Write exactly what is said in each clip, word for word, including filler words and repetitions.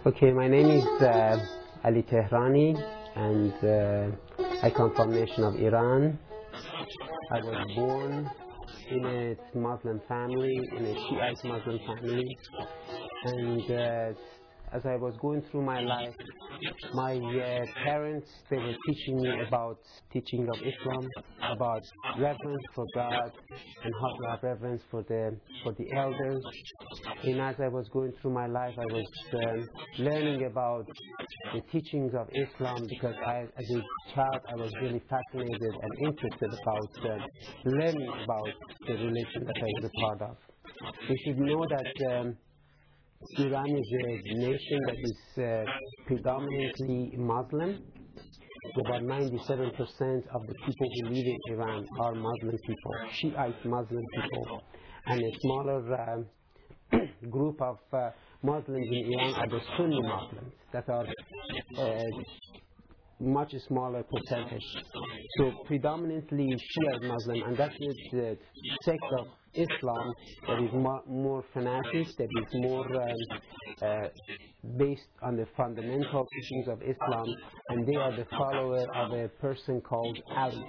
Okay, my name is uh, Ali Tehrani, and uh, I come from nation of Iran. I was born in a Muslim family, in a Shiite Muslim family, and uh, as I was going through my life, my uh, parents, they were teaching me about teaching of Islam, about reverence for God, and how to have reverence for the for the elders. And as I was going through my life, I was um, learning about the teachings of Islam, because I, as a child, I was really fascinated and interested about uh, learning about the religion that I was a part of. You should know that um, Iran is a nation that is uh, predominantly Muslim. About ninety-seven percent of the people who live in Iran are Muslim people, Shiite Muslim people, and a smaller uh, group of uh, Muslims in Iran are the Sunni Muslims that are uh, much smaller percentage. So predominantly Shiite Muslim, and that is the sect of Islam that is more, more fanatic, that is more um, uh, based on the fundamental teachings of Islam, and they are the follower of a person called Ali.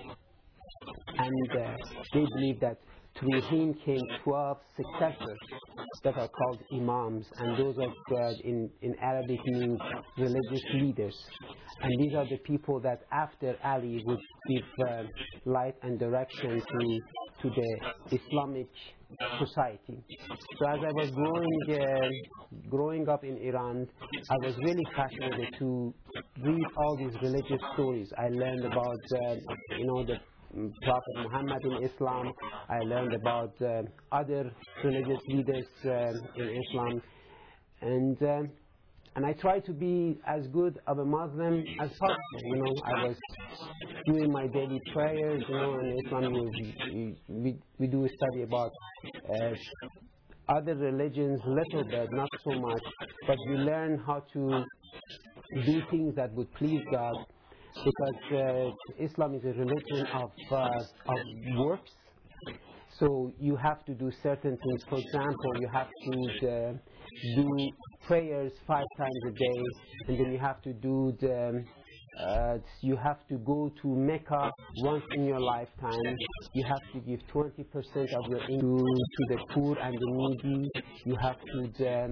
And uh, they believe that through him came twelve successors that are called imams, and those are uh, in, in Arabic means religious leaders. And these are the people that after Ali would give uh, light and direction to, to the Islamic society. So as I was growing, uh, growing up in Iran, I was really fascinated to read all these religious stories. I learned about, uh, you know, the Prophet Muhammad in Islam. I learned about uh, other religious leaders uh, in Islam, and uh, and I tried to be as good of a Muslim as possible. You know, I was doing my daily prayers. You know, in Islam we we, we do study about uh, other religions a little bit, not so much, but we learn how to do things that would please God. Because uh, Islam is a religion of, uh, of works, so you have to do certain things. For example, you have to uh, do prayers five times a day, and then you have to do the, uh, you have to go to Mecca once in your lifetime. You have to give twenty percent of your income to the poor and the needy. You have to the,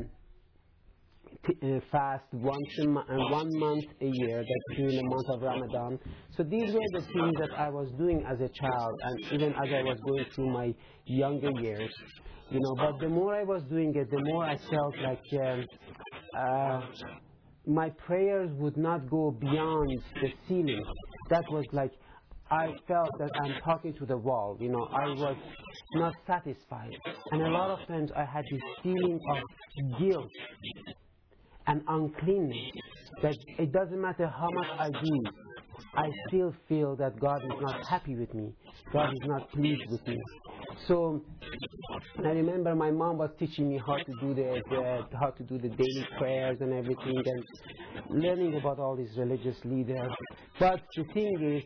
Uh, fast once a mo uh, one month a year, that's during the month of Ramadan. So these were the things that I was doing as a child, and even as I was going through my younger years, you know. But the more I was doing it, the more I felt like um, uh, my prayers would not go beyond the ceiling. That was like, I felt that I'm talking to the wall, you know. I was not satisfied, and a lot of times I had this feeling of guilt and uncleanness, that it doesn't matter how much I do, I still feel that God is not happy with me, God is not pleased with me. So I remember my mom was teaching me how to do the, the how to do the daily prayers and everything, and learning about all these religious leaders. But the thing is,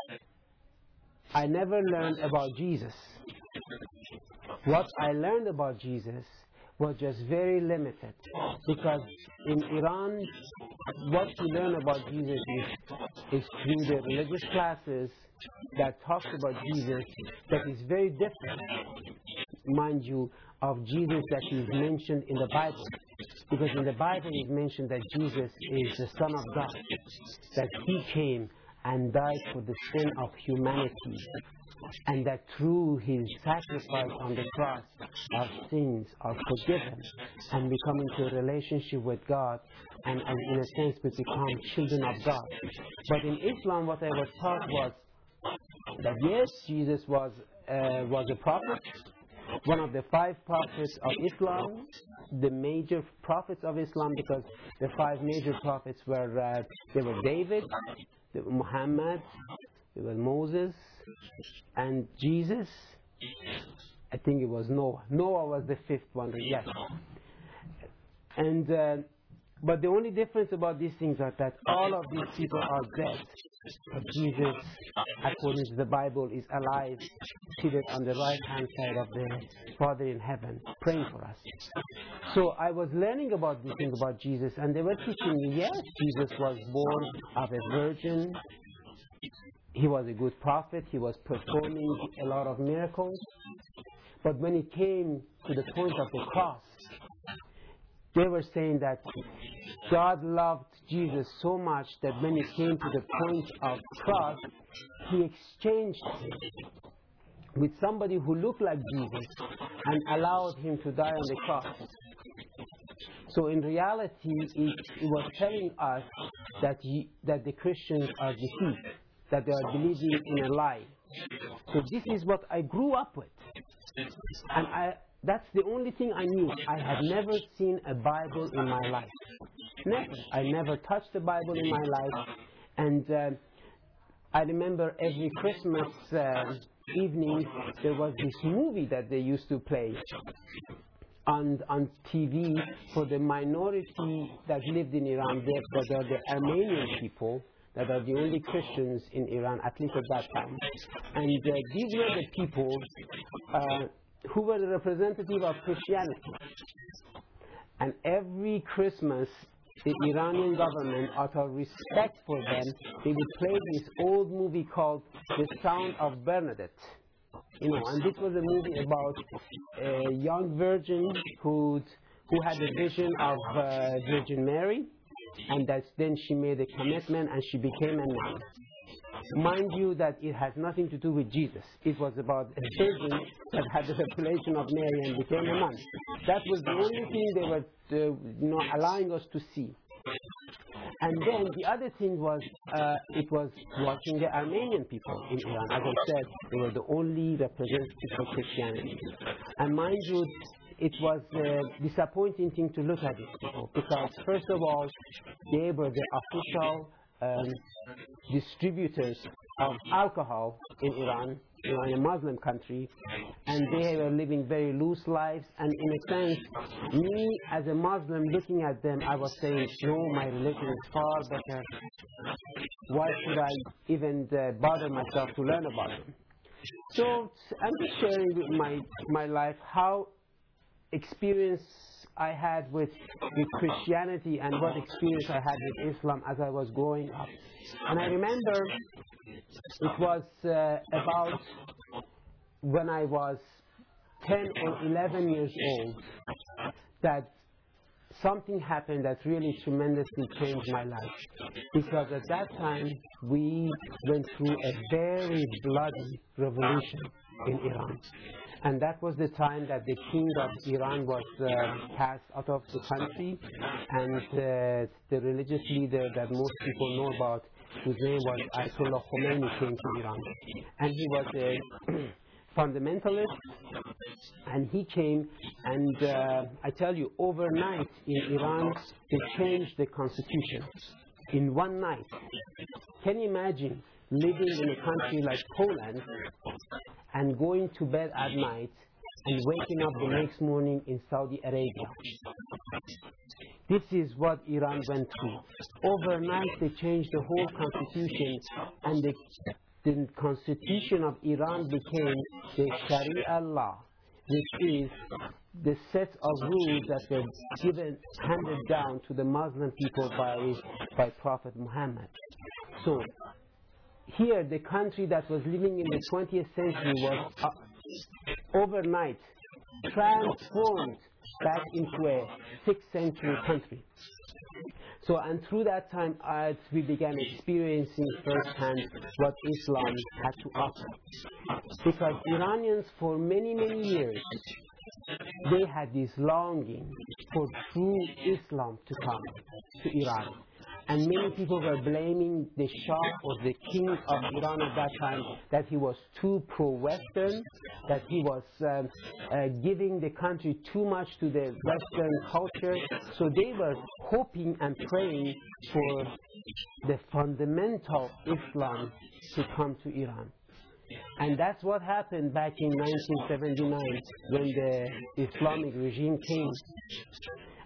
I never learned about Jesus. What I learned about Jesus was just very limited, because in Iran, what you learn about Jesus is, is through the religious classes that talks about Jesus, that is very different, mind you, of Jesus that is mentioned in the Bible. Because in the Bible it is mentioned that Jesus is the Son of God, that He came and died for the sin of humanity, and that through His sacrifice on the cross, our sins are forgiven, and we come into a relationship with God, and, and in a sense we become children of God. But in Islam, what I was taught was that yes, Jesus was, uh, was a prophet, one of the five prophets of Islam, the major prophets of Islam, because the five major prophets were, uh, they were David, they were Muhammad, they were Moses, and Jesus. I think it was Noah. Noah was the fifth one, yes. And uh, But the only difference about these things are that all of these people are dead. But Jesus, according to the Bible, is alive, seated on the right-hand side of the Father in heaven, praying for us. So I was learning about these things about Jesus, and they were teaching me, yes, Jesus was born of a virgin. He was a good prophet. He was performing a lot of miracles. But when it came to the point of the cross, they were saying that God loved Jesus so much that when it came to the point of cross, he exchanged him with somebody who looked like Jesus and allowed him to die on the cross. So in reality, it, it was telling us that, he, that the Christians are deceived, that they are believing in a lie. So this is what I grew up with. And I, that's the only thing I knew. I had never seen a Bible in my life. Never. I never touched the Bible in my life. And uh, I remember every Christmas uh, evening there was this movie that they used to play on, on T V for the minority that lived in Iran. They, that are the Armenian people that are the only Christians in Iran, at least at that time. And uh, these were the people uh, who were the representative of Christianity. And every Christmas, the Iranian government, out of respect for them, they would play this old movie called The Sound of Bernadette. You know, and this was a movie about a young virgin who who had a vision of uh, Virgin Mary, and that then she made a commitment and she became a nun. Mind you that it has nothing to do with Jesus. It was about a virgin that had the revelation of Mary and became a nun. That was the only thing they were uh, you know, allowing us to see. And then the other thing was, uh, it was watching the Armenian people in Iran. As I said, they were the only representatives of Christianity. And mind you, it was a disappointing thing to look at these people, because first of all, they were the official um, distributors of alcohol in Iran, you know, in a Muslim country, and they were living very loose lives. And in a sense, me as a Muslim looking at them, I was saying, no, my religion is far better. Why should I even uh, bother myself to learn about them? So I'm just sharing with my, my life how experience I had with, with Christianity and what experience I had with Islam as I was growing up. And I remember it was uh, about when I was ten or eleven years old that something happened that really tremendously changed my life. Because at that time we went through a very bloody revolution in Iran. And that was the time that the king of Iran was uh, cast out of the country, and uh, the religious leader that most people know about, whose name was Ayatollah Khomeini, came to Iran. And he was a fundamentalist, and he came, and uh, I tell you, overnight in Iran, they changed the constitution. In one night. Can you imagine living in a country like Poland and going to bed at night and waking up the next morning in Saudi Arabia? This is what Iran went through. Overnight they changed the whole constitution, and the, the constitution of Iran became the Sharia law, which is the set of rules that were given, handed down to the Muslim people by, by Prophet Muhammad. So here, the country that was living in the twentieth century was uh, overnight transformed back into a sixth century country. So, and through that time, as we began experiencing firsthand what Islam had to offer. Because Iranians, for many, many years, they had this longing for true Islam to come to Iran. And many people were blaming the Shah or the king of Iran at that time that he was too pro-Western, that he was um, uh, giving the country too much to the Western culture. So they were hoping and praying for the fundamental Islam to come to Iran. And that's what happened back in nineteen seventy-nine when the Islamic regime came.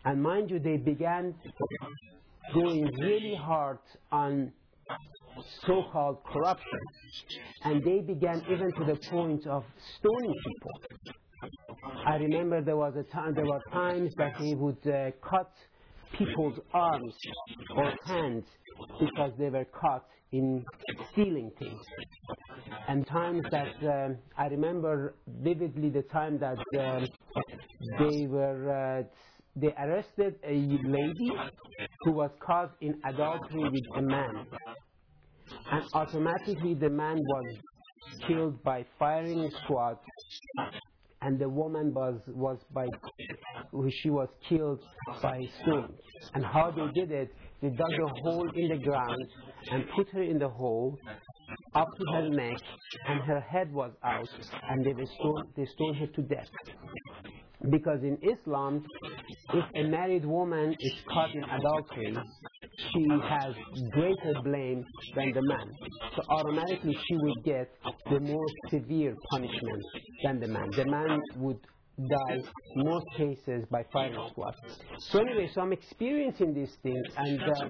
And mind you, they began going really hard on so-called corruption. And they began even to the point of stoning people. I remember there was a time, there were times that they would uh, cut people's arms or hands because they were caught in stealing things. And times that um, I remember vividly the time that um, they were uh, they arrested a lady who was caught in adultery with a man, and automatically the man was killed by firing squad, and the woman was was by she was killed by stone. And how they did it, they dug a hole in the ground and put her in the hole up to her neck, and her head was out, and they stoned they stoned her to death. Because in Islam, if a married woman is caught in adultery, she has greater blame than the man. So automatically she would get the more severe punishment than the man. The man would die in most cases by firing squad. So anyway, so I'm experiencing these things, and uh,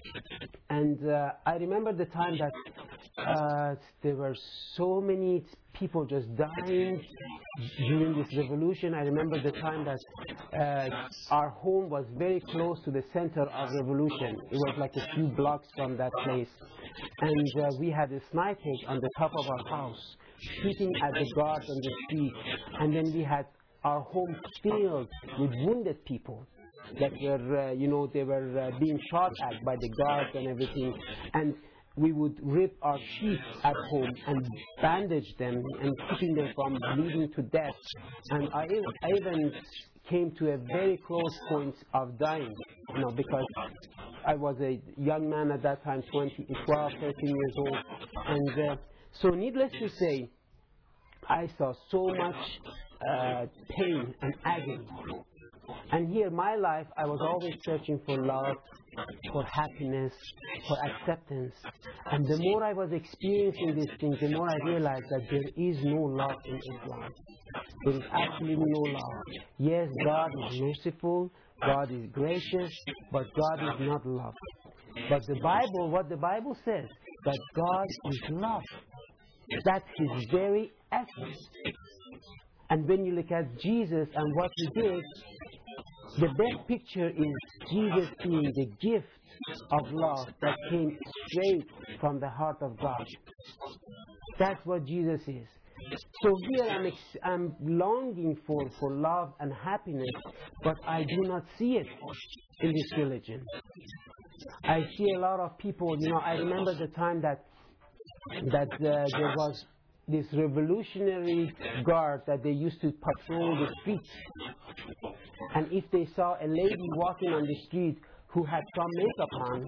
and uh, I remember the time that uh, there were so many people just dying during this revolution. I remember the time that uh, our home was very close to the center of revolution. It was like a few blocks from that place, and uh, we had a sniper on the top of our house shooting at the guards on the street, and then we had our home filled with wounded people that were, uh, you know, they were uh, being shot at by the guards and everything. And we would rip our sheets at home and bandage them and keeping them from bleeding to death. And I, I even came to a very close point of dying, you know, because I was a young man at that time, twenty, twelve, thirteen years old. And uh, so needless to say, I saw so much uh, pain and agony. And here, my life, I was always searching for love, for happiness, for acceptance. And the more I was experiencing these things, the more I realized that there is no love in Islam. There is absolutely no love. Yes, God is merciful, God is gracious, but God is not love. But the Bible, what the Bible says, that God is love. That's His very essence. And when you look at Jesus and what He did, the best picture is Jesus being the gift of love that came straight from the heart of God. That's what Jesus is. So here I'm, ex- I'm longing for, for love and happiness, but I do not see it in this religion. I see a lot of people, you know, I remember the time that that uh, there was this revolutionary guard that they used to patrol the streets. And if they saw a lady walking on the street who had some makeup on,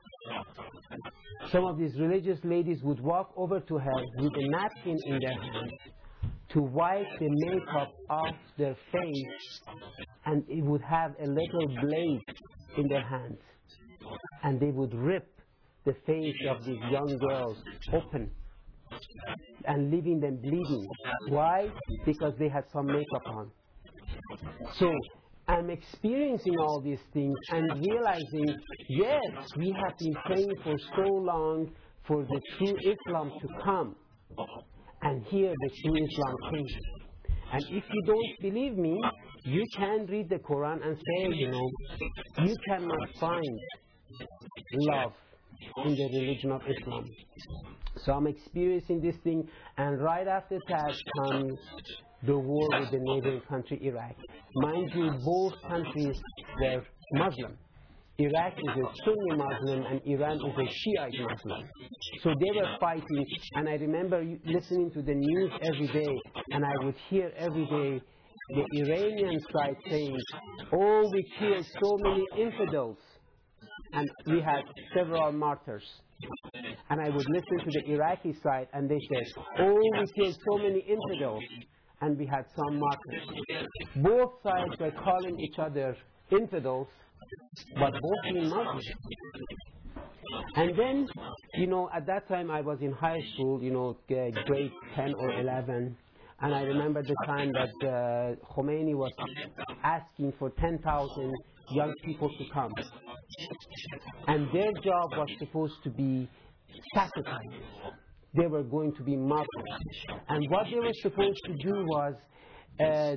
some of these religious ladies would walk over to her with a napkin in their hand to wipe the makeup off their face, and it would have a little blade in their hands. And they would rip the face of these young girls open and leaving them bleeding. Why? Because they had some makeup on. So I'm experiencing all these things and realizing, yes, we have been praying for so long for the true Islam to come. And here the true Islam came. And if you don't believe me, you can read the Quran and say, you know, you cannot find love in the religion of Islam. So I'm experiencing this thing, and right after that comes the war with the neighboring country, Iraq. Mind you, both countries were Muslim. Iraq is a Sunni Muslim and Iran is a Shiite Muslim. So they were fighting, and I remember listening to the news every day, and I would hear every day the Iranian side saying, oh, we killed so many infidels, and we had several martyrs. And I would listen to the Iraqi side, and they said, oh, we killed so many infidels, and we had some martyrs. Both sides were calling each other infidels, but both being Muslims. And then, you know, at that time I was in high school, you know, grade ten or eleven, and I remember the time that uh, Khomeini was asking for ten thousand young people to come. And their job was supposed to be sacrifices. They were going to be martyrs. And what they were supposed to do was, uh,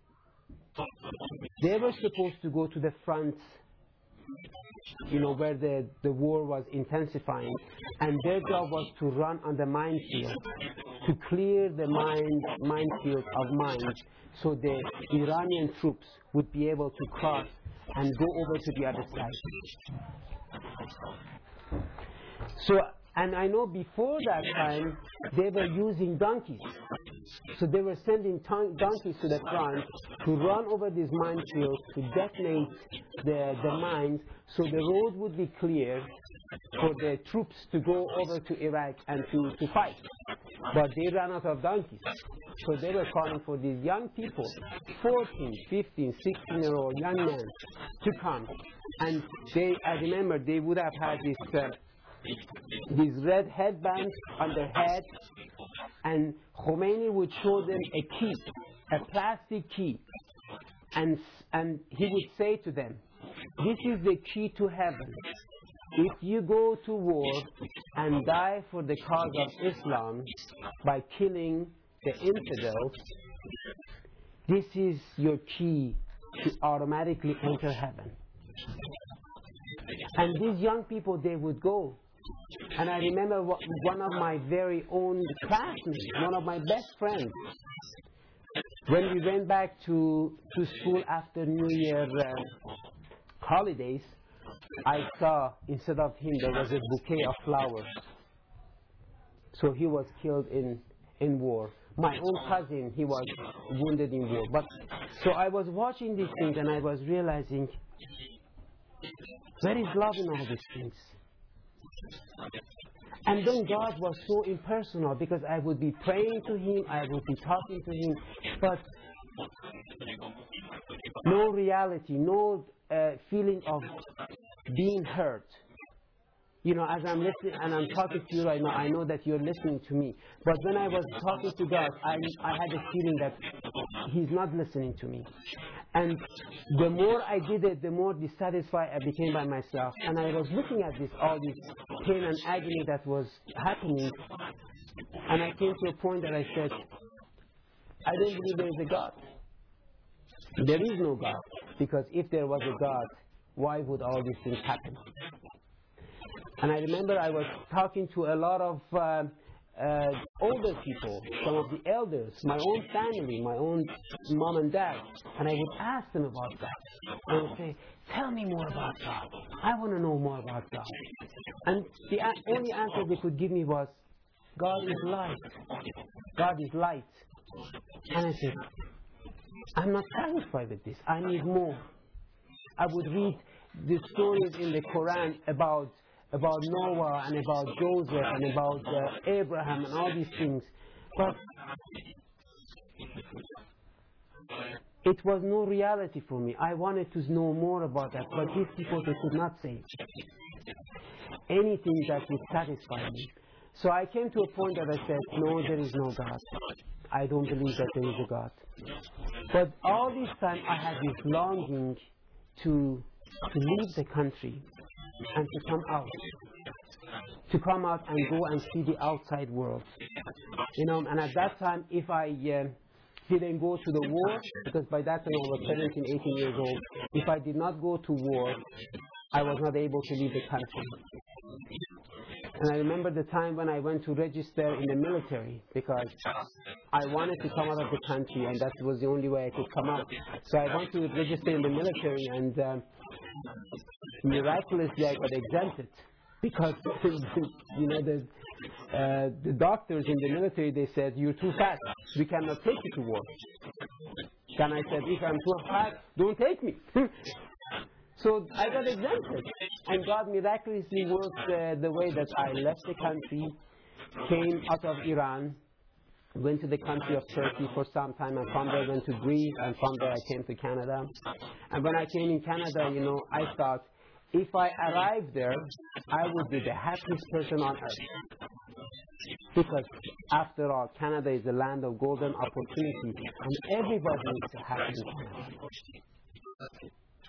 they were supposed to go to the front, you know, where the, the war was intensifying, and their job was to run on the minefield, to clear the mine, minefield of mines, so the Iranian troops would be able to cross and go over to the other side. So, and I know before that time, they were using donkeys. So they were sending donkeys to the front to run over these minefields, to detonate the, the mines, so the road would be clear for the troops to go over to Iraq and to, to fight. But they ran out of donkeys. So they were calling for these young people, fourteen, fifteen, sixteen year old young men, to come. And they, I remember they would have had this uh, these red headbands on their head, and Khomeini would show them a key, a plastic key, and, and he would say to them, this is the key to heaven. If you go to war and die for the cause of Islam by killing the infidels, this is your key to automatically enter heaven. And these young people, they would go. And I remember one of my very own classmates, one of my best friends, when we went back to, to school after New Year uh, holidays, I saw, instead of him, there was a bouquet of flowers. So he was killed in, in war. My own cousin, he was wounded in war. But so I was watching these things and I was realizing, where is love in all these things? And then God was so impersonal, because I would be praying to Him, I would be talking to Him, but no reality, no uh, feeling of being heard. You know, as I'm listening and I'm talking to you right now, I know that you're listening to me. But when I was talking to God, I, I had a feeling that He's not listening to me. And the more I did it, the more dissatisfied I became by myself. And I was looking at this, all this pain and agony that was happening. And I came to a point that I said, I don't believe there is a God. There is no God. Because if there was a God, why would all these things happen? And I remember I was talking to a lot of uh, uh, older people, some of the elders, my own family, my own mom and dad, and I would ask them about God. I would say, tell me more about God. I want to know more about God. And the only answer they could give me was, God is light. God is light. And I said, I'm not satisfied with this. I need more. I would read the stories in the Quran about about Noah and about Joseph and about uh, Abraham and all these things. But it was no reality for me. I wanted to know more about that, but these people, they could not say anything that would satisfy me. So I came to a point that I said, no, there is no God. I don't believe that there is a God. But all this time I had this longing to, to leave the country and to come out, to come out and go and see the outside world. You know, and at that time, if I uh, didn't go to the war, because by that time I was seventeen, eighteen years old, if I did not go to war, I was not able to leave the country. And I remember the time when I went to register in the military, because I wanted to come out of the country, and that was the only way I could come out. So I went to register in the military, and um, miraculously I got exempted, because you know the uh, the doctors in the military, they said, you're too fat, we cannot take you to war. And I said, if I'm too fat, don't take me. So I got exempted, and God miraculously worked uh, the way that I left the country, came out of Iran, went to the country of Turkey for some time, and from there went to Greece, and from there I came to Canada. And when I came in Canada, you know, I thought, if I arrived there, I would be the happiest person on earth. Because after all, Canada is a land of golden opportunity, and everybody is happy in Canada.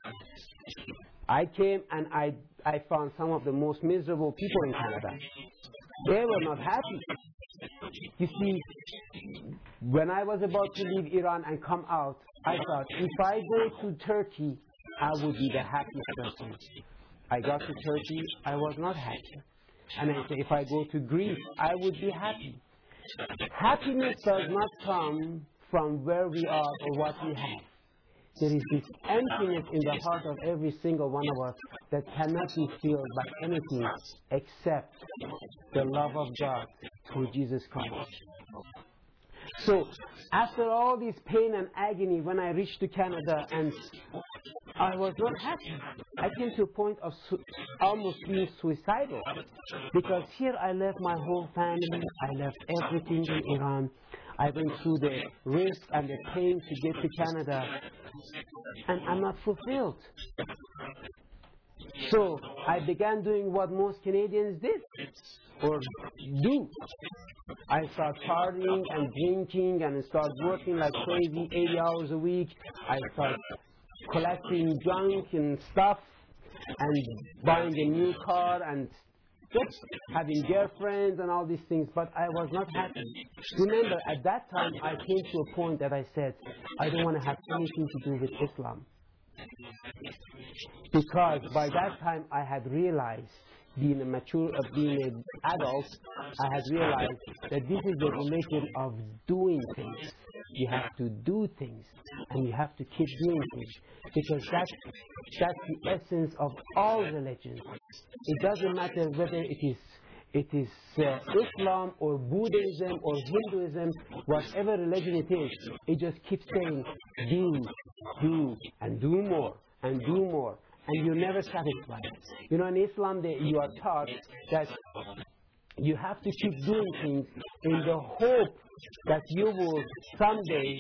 I came and I, I found some of the most miserable people in Canada. They were not happy. You see, when I was about to leave Iran and come out, I thought, if I go to Turkey, I would be the happiest person. I got to Turkey, I was not happy. And I said, if I go to Greece, I would be happy. Happiness does not come from where we are or what we have. There is this emptiness in the heart of every single one of us that cannot be filled by anything except the love of God through Jesus Christ. So, after all this pain and agony, when I reached to Canada, and I was not happy. I came to a point of su- almost being suicidal, because here I left my whole family, I left everything in Iran. I went through the risk and the pain to get to Canada, and I'm not fulfilled. So I began doing what most Canadians did or do. I started partying and drinking and started working like crazy, eighty hours a week. I started collecting junk and stuff and buying a new car and just having girlfriends and all these things, but I was not happy. Remember, at that time, I came to a point that I said, I don't want to have anything to do with Islam. Because by that time, I had realized, being a mature, uh, being an adult, I had realized that this is the religion of doing things. You have to do things, and you have to keep doing things, because that's, that's the essence of all religions. It doesn't matter whether it is it is uh, Islam or Buddhism or Hinduism, whatever religion it is, it just keeps saying, do, do, and do more, and do more, and you're never satisfied. You know, in Islam, they, you are taught that you have to keep doing things in the hope that you will someday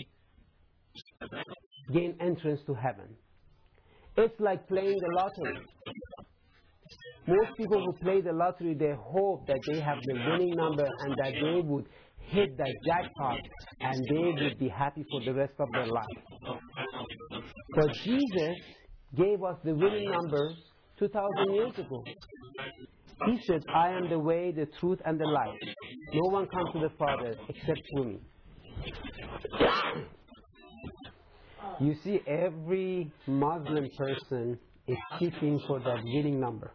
gain entrance to heaven. It's like playing the lottery. Most people who play the lottery, they hope that they have the winning number and that they would hit that jackpot and they would be happy for the rest of their life. But Jesus gave us the winning numbers two thousand years ago. He said, I am the way, the truth, and the life. No one comes to the Father except through me. You see, every Muslim person is seeking for that winning number.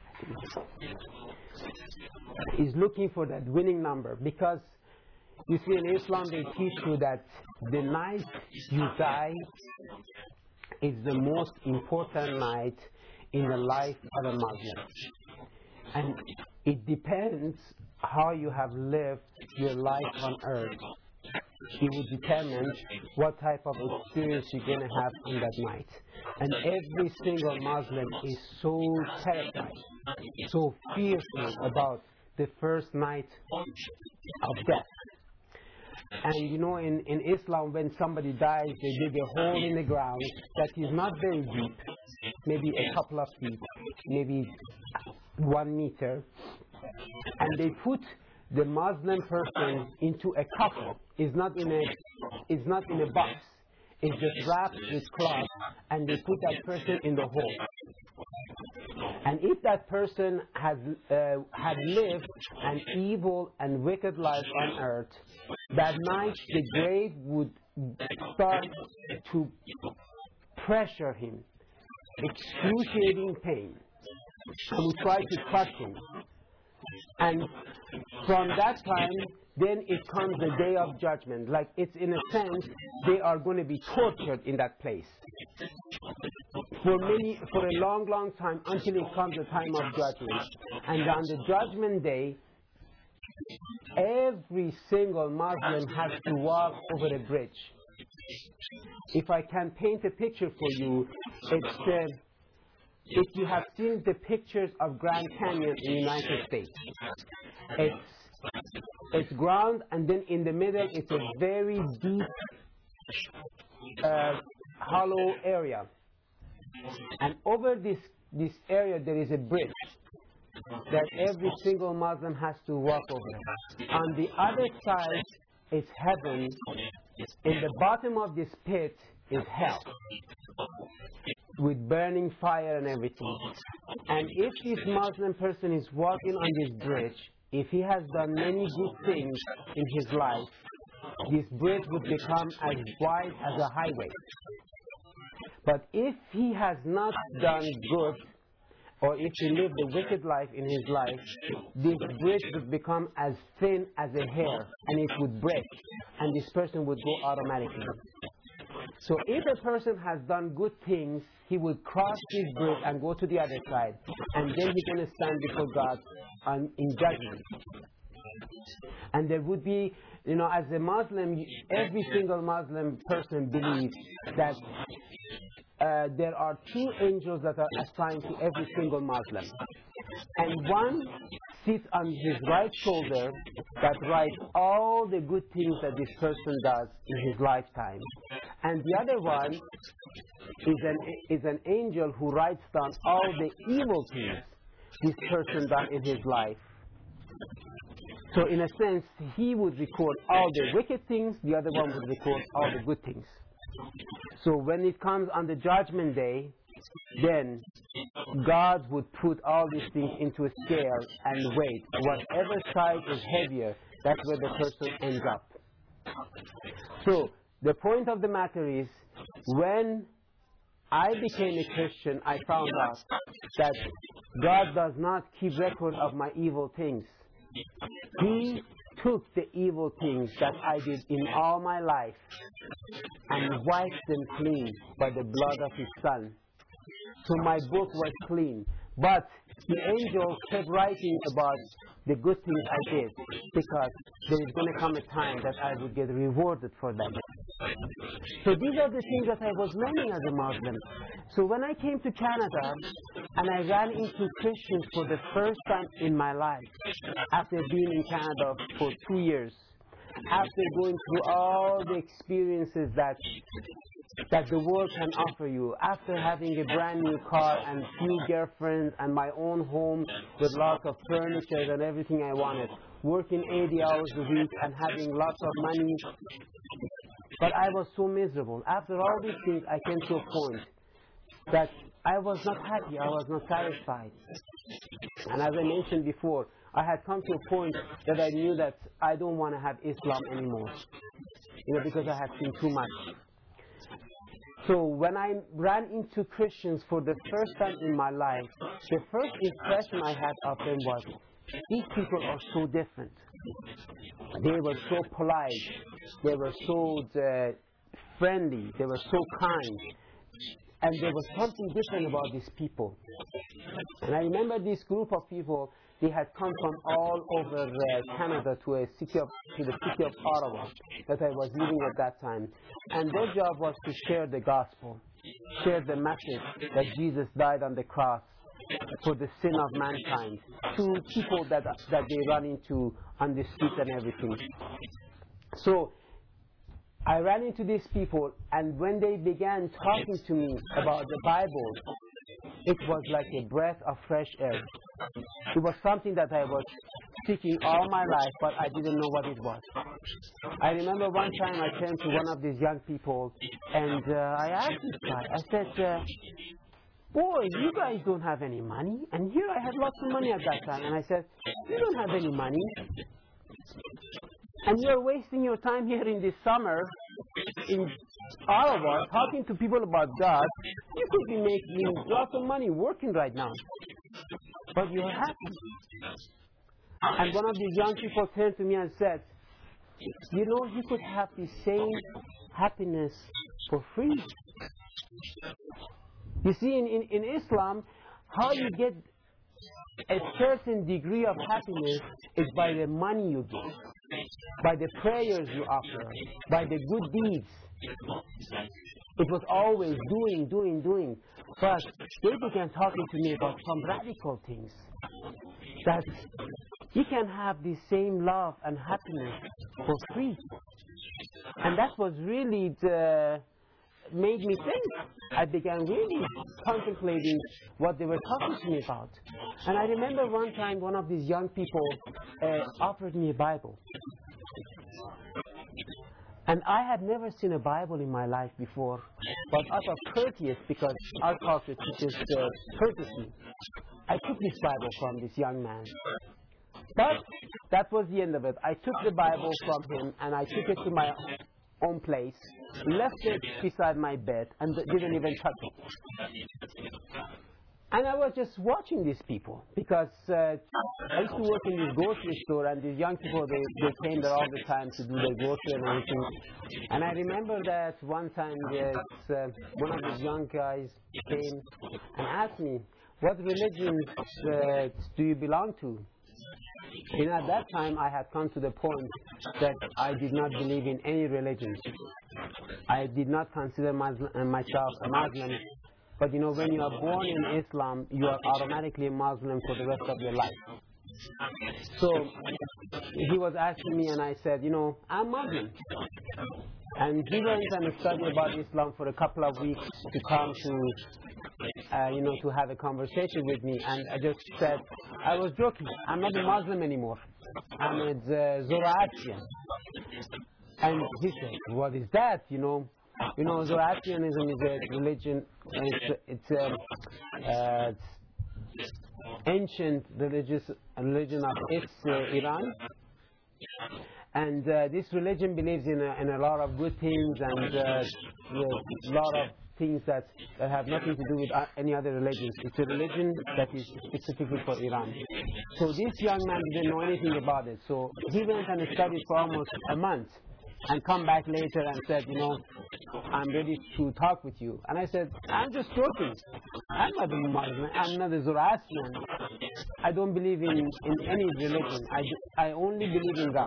Is looking for that winning number, because you see, in Islam they teach you that the night you die is the most important night in the life of a Muslim. And it depends how you have lived your life on earth. It will determine what type of experience you're going to have on that night. And every single Muslim is so terrified, so fearful about the first night of death. And you know, in, in Islam, when somebody dies, they dig a hole in the ground that is not very deep, maybe a couple of feet, maybe one meter, and they put the Muslim person into a coffin. It's not in a, it's not in a box. It's just wrapped with cloth, and they put that person in the hole. And if that person has uh, had lived an evil and wicked life on earth, that night the grave would start to pressure him, excruciating pain, and would try to crush him. And from that time, then it comes the day of judgment. Like, it's in a sense, they are going to be tortured in that place for many, for a long, long time, until it comes the time of judgment. And on the judgment day, every single Muslim has to walk over a bridge. If I can paint a picture for you, it's uh, if you have seen the pictures of Grand Canyon in the United States, it's it's ground, and then in the middle it's a very deep uh, hollow area, and over this this area there is a bridge that every single Muslim has to walk over. On the other side is heaven. In the bottom of this pit is hell, with burning fire and everything. And if this Muslim person is walking on this bridge, if he has done many good things in his life, this bridge would become as wide as a highway. But if he has not done good, or if he lived a wicked life in his life, this bridge would become as thin as a hair, and it would break, and this person would go automatically. So if a person has done good things, he would cross this bridge and go to the other side, and then he's going to stand before God on, in judgment. And there would be, you know, as a Muslim, every single Muslim person believes that uh, there are two angels that are assigned to every single Muslim. And one sits on his right shoulder that writes all the good things that this person does in his lifetime. And the other one is an, is an angel who writes down all the evil things this person done in his life. So in a sense, he would record all the wicked things, the other one would record all the good things. So when it comes on the judgment day, then God would put all these things into a scale and weigh. Whatever side is heavier, that's where the person ends up. So the point of the matter is, when I became a Christian, I found out that God does not keep record of my evil things. He took the evil things that I did in all my life and wiped them clean by the blood of His Son. So my book was clean. But the angel kept writing about the good things I did, because there is going to come a time that I would get rewarded for them. So these are the things that I was learning as a Muslim. So when I came to Canada and I ran into Christians for the first time in my life, after being in Canada for two years, after going through all the experiences that that the world can offer you, after having a brand new car and few girlfriends and my own home with lots of furniture and everything I wanted, working eighty hours a week and having lots of money. But I was so miserable. After all these things, I came to a point that I was not happy, I was not satisfied. And as I mentioned before, I had come to a point that I knew that I don't want to have Islam anymore, you know, because I had seen too much. So when I ran into Christians for the first time in my life, the first impression I had of them was, these people are so different. They were so polite, they were so uh, friendly, they were so kind, and there was something different about these people. And I remember this group of people, they had come from all over uh, Canada to a city of, to the city of Ottawa that I was living at that time. And their job was to share the gospel, share the message that Jesus died on the cross for the sin of mankind to people that, that they run into on the streets and everything. So I ran into these people, and when they began talking to me about the Bible, it was like a breath of fresh air. It was something that I was seeking all my life, but I didn't know what it was. I remember one time I turned to one of these young people, and uh, I asked this guy, I said, uh, boy, you guys don't have any money. And here I had lots of money at that time. And I said, you don't have any money. And you're wasting your time here in this summer in Ottawa talking to people about God. You could be making lots of money working right now. But you're happy. And one of these young people turned to me and said, you know, you could have the same happiness for free. You see, in, in, in Islam, how you get a certain degree of happiness is by the money you give, by the prayers you offer, by the good deeds. It was always doing, doing, doing. But they began talking to me about some radical things. That you can have the same love and happiness for free. And that was really the... made me think. I began really contemplating what they were talking to me about. And I remember one time one of these young people uh, offered me a Bible. And I had never seen a Bible in my life before, but out of courteous, because our culture teaches uh, courtesy, I took this Bible from this young man. But that was the end of it. I took the Bible from him and I took it to my own place, left it beside my bed, and didn't even touch it. And I was just watching these people, because uh, I used to work in this grocery store, and these young people, they, they came there all the time to do their grocery and everything. And I remember that one time this, uh, one of these young guys came and asked me, what religion uh, do you belong to? And at that time, I had come to the point that I did not believe in any religion. I did not consider Muslim, uh, myself a Muslim. But you know, when you are born in Islam, you are automatically a Muslim for the rest of your life. So he was asking me, and I said, you know, I'm Muslim. And he went and studied about Islam for a couple of weeks to come to, uh, you know, to have a conversation with me. And I just said, I was joking. I'm not a Muslim anymore. I'm a uh, Zoroastrian. And he said, what is that, you know? You know, Zoroastrianism is a religion, it's, it's a uh, it's ancient religious religion of East uh, Iran. And uh, this religion believes in a, in a lot of good things and uh, a lot of things that, that have nothing to do with uh, any other religions. It's a religion that is specifically for Iran. So this young man didn't know anything about it. So he went and studied for almost a month, and come back later and said, you know, I'm ready to talk with you. And I said, I'm just joking. I'm not a Muslim. I'm not a Zoroastrian. I don't believe in, in any religion. I, do, I only believe in God.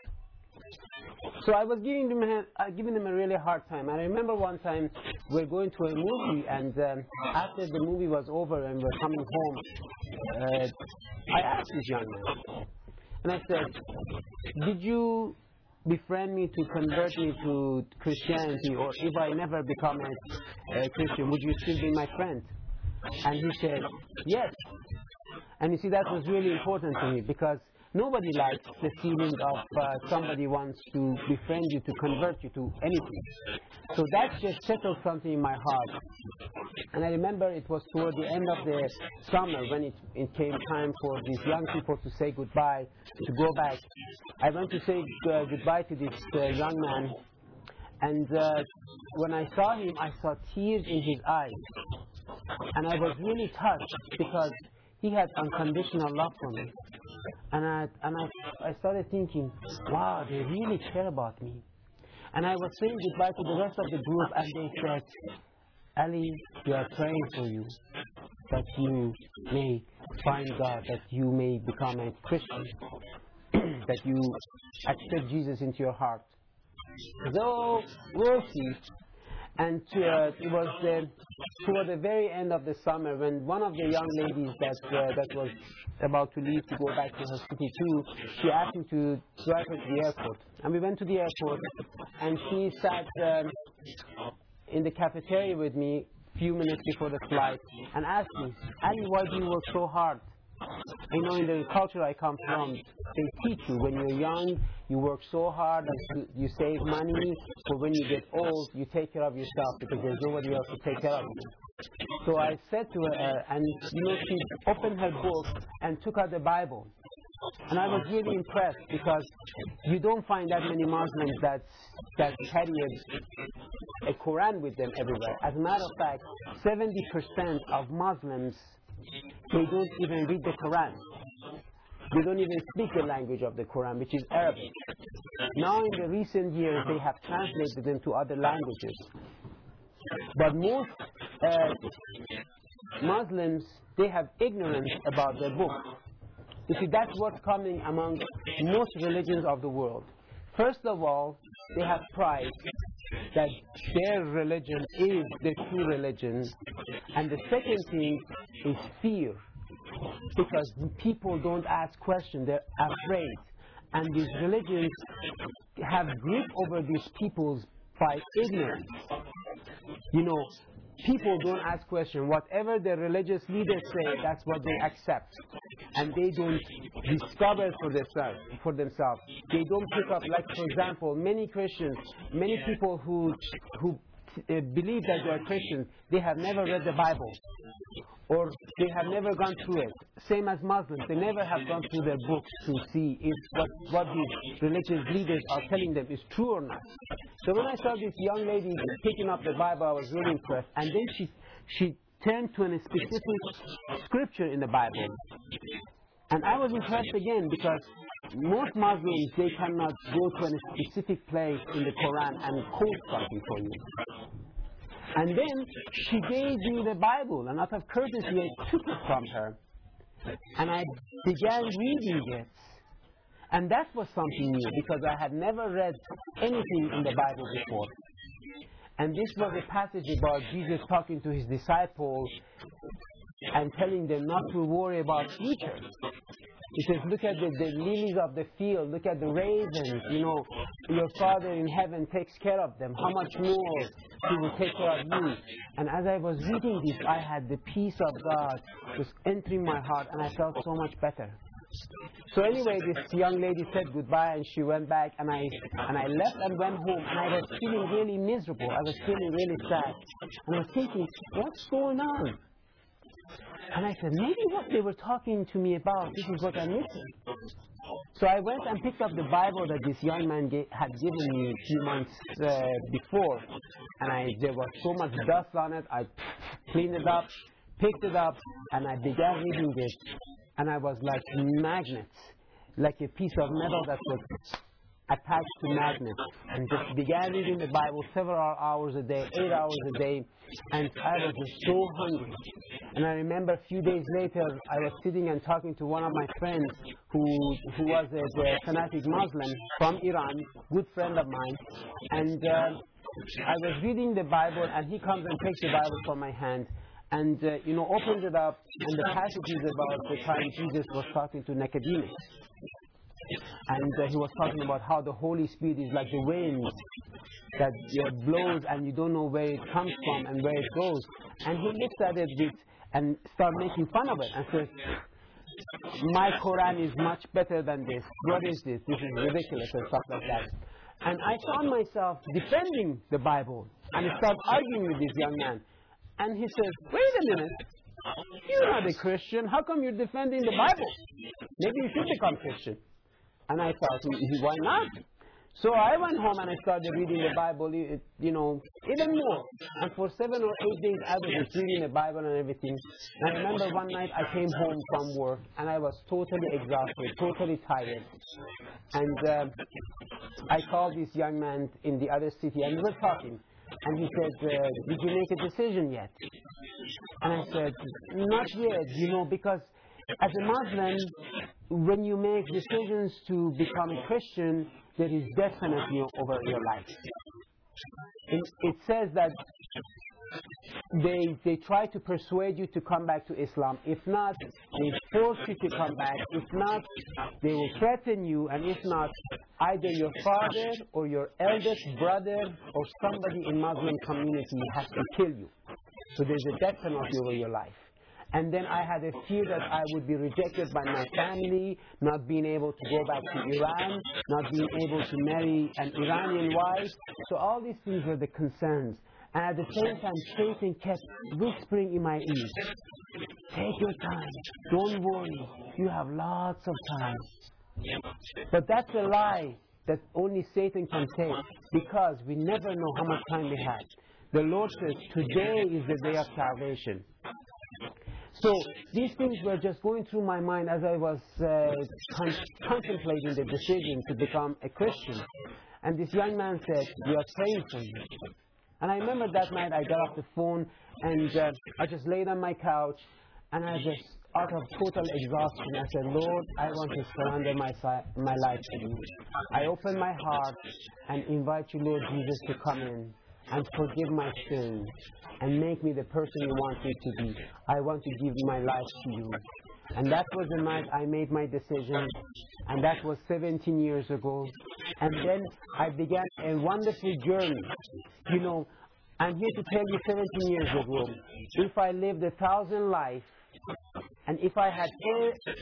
So I was giving them, a, uh, giving them a really hard time. I remember one time we were going to a movie, and um, after the movie was over and we were coming home, uh, I asked this young man, and I said, did you befriend me to convert me to Christianity, or if I never become a, a Christian, would you still be my friend? And he said, yes. And you see, that was really important to me, because nobody likes the feeling of uh, somebody wants to befriend you, to convert you to anything. So that just settled something in my heart. And I remember it was toward the end of the summer when it, it came time for these young people to say goodbye, to go back. I went to say uh, goodbye to this uh, young man. And uh, when I saw him, I saw tears in his eyes. And I was really touched, because he had unconditional love for me. And I, and I, I started thinking, wow, they really care about me. And I was saying goodbye to the rest of the group, and they said, Ali, we are praying for you, that you may find God, that you may become a Christian, that you accept Jesus into your heart. So, we'll see. And uh, it was uh, toward the very end of the summer, when one of the young ladies that uh, that was about to leave to go back to her city too, she asked me to drive her to the airport. And we went to the airport, and she sat um, in the cafeteria with me a few minutes before the flight and asked me, Ali, why do you work so hard? You know, in the culture I come from, they teach you when you're young, you work so hard and you save money, but when you get old, you take care of yourself, because there's nobody else to take care of you. So I said to her, and you know, she opened her book and took out the Bible. And I was really impressed, because you don't find that many Muslims that, that carry a, a Quran with them everywhere. As a matter of fact, seventy percent of Muslims, they don't even read the Quran. They don't even speak the language of the Quran, which is Arabic. Now in the recent years, they have translated them to other languages. But most uh, Muslims, they have ignorance about their book. You see, that's what's coming among most religions of the world. First of all, they have pride that their religion is the true religion. And the second thing is fear, because people don't ask questions, they're afraid. And these religions have grip over these peoples by ignorance. You know, people don't ask questions. Whatever the religious leaders say, that's what they accept. And they don't discover for themselves. For themselves, they don't pick up. Like for example, many Christians, many people who who uh, believe that they are Christians, they have never read the Bible, or they have never gone through it. Same as Muslims, they never have gone through their books to see if what what these religious leaders are telling them is true or not. So when I saw this young lady picking up the Bible, I was really impressed. And then she she turned to a specific scripture in the Bible. And I was impressed again, because most Muslims, they cannot go to a specific place in the Quran and quote something for you. And then she gave me the Bible, and out of courtesy I took it from her. And I began reading it. And that was something new, because I had never read anything in the Bible before. And this was a passage about Jesus talking to his disciples and telling them not to worry about future. He says, look at the, the lilies of the field, look at the ravens, you know, your Father in heaven takes care of them. How much more he will take care of you? And as I was reading this, I had the peace of God just entering my heart, and I felt so much better. So anyway, this young lady said goodbye, and she went back, and I and I left and went home, and I was feeling really miserable. I was feeling really sad. And I was thinking, what's going on? And I said, maybe what they were talking to me about, this is what I'm missing. So I went and picked up the Bible that this young man ga- had given me a few months uh, before. And I, there was so much dust on it, I cleaned it up, picked it up, and I began reading it. And I was like magnets, like a piece of metal that was attached to magnets, and just began reading the Bible several hours a day, eight hours a day, and I was just so hungry. And I remember a few days later, I was sitting and talking to one of my friends who who was a, a fanatic Muslim from Iran, good friend of mine, and uh, I was reading the Bible, and he comes and takes the Bible from my hand, and uh, you know, opens it up, and the passage is about the time Jesus was talking to Nicodemus. And uh, he was talking about how the Holy Spirit is like the wind that uh, blows and you don't know where it comes from and where it goes. And he looks at it with, and starts making fun of it and says, my Quran is much better than this. What is this? This is ridiculous and stuff like that. And I found myself defending the Bible, and I started arguing with this young man. And he says, wait a minute, you're not a Christian. How come you're defending the Bible? Maybe you should become Christian. And I thought, why not? So I went home and I started reading the Bible, you know, even more. And for seven or eight days I was just reading the Bible and everything. And I remember one night I came home from work and I was totally exhausted, totally tired. And uh, I called this young man in the other city and we were talking. And he said, uh, did you make a decision yet? And I said, not yet, you know, because as a Muslim, when you make decisions to become a Christian, there is definitely over your life. It, it says that they they try to persuade you to come back to Islam. If not, they force you to come back. If not, they will threaten you. And if not, either your father or your eldest brother or somebody in Muslim community has to kill you. So there's a death penalty over your life. And then I had a fear that I would be rejected by my family, not being able to go back to Iran, not being able to marry an Iranian wife. So all these things were the concerns. And at the same time, Satan kept whispering in my ear, take your time, don't worry, you have lots of time. But that's a lie that only Satan can take, because we never know how much time we have. The Lord says, today is the day of salvation. So these things were just going through my mind as I was uh, con contemplating the decision to become a Christian. And this young man said, we are praying for you. And I remember that night I got off the phone and uh, I just laid on my couch and I just, out of total exhaustion, I said, Lord, I want to surrender my, my life to you. I open my heart and invite you, Lord Jesus, to come in and forgive my sins and make me the person you want me to be. I want to give my life to you. And that was the night I made my decision, and that was seventeen years ago. And then I began a wonderful journey. You know, I'm here to tell you seventeen years ago, if I lived a thousand lives, and if I had